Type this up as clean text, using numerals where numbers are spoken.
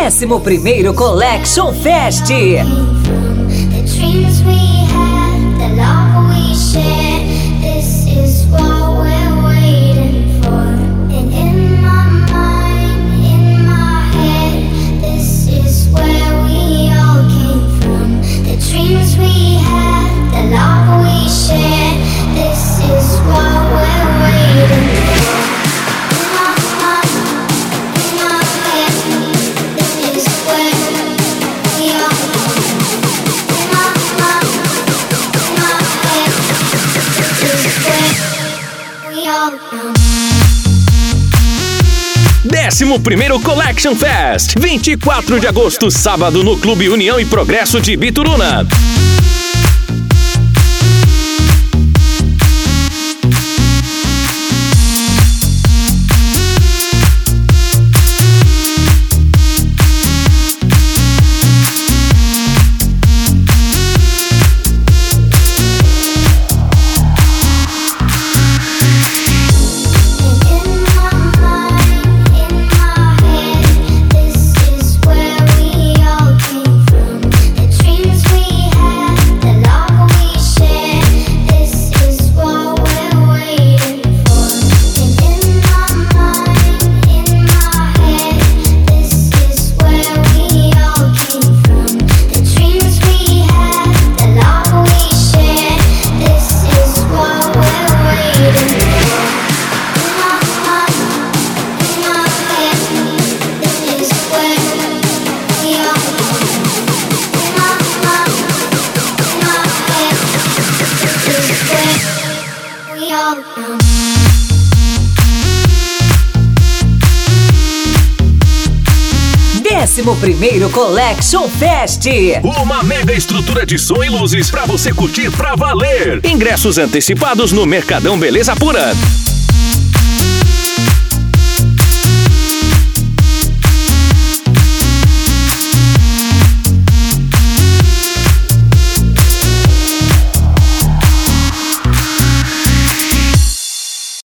11º Collection Fest. Décimo primeiro Collection Fest, 24 de agosto, sábado, no Clube União e Progresso de Bituruna. Décimo primeiro Collection Fest. Uma mega estrutura de som e luzes pra você curtir pra valer. Ingressos antecipados no Mercadão Beleza Pura.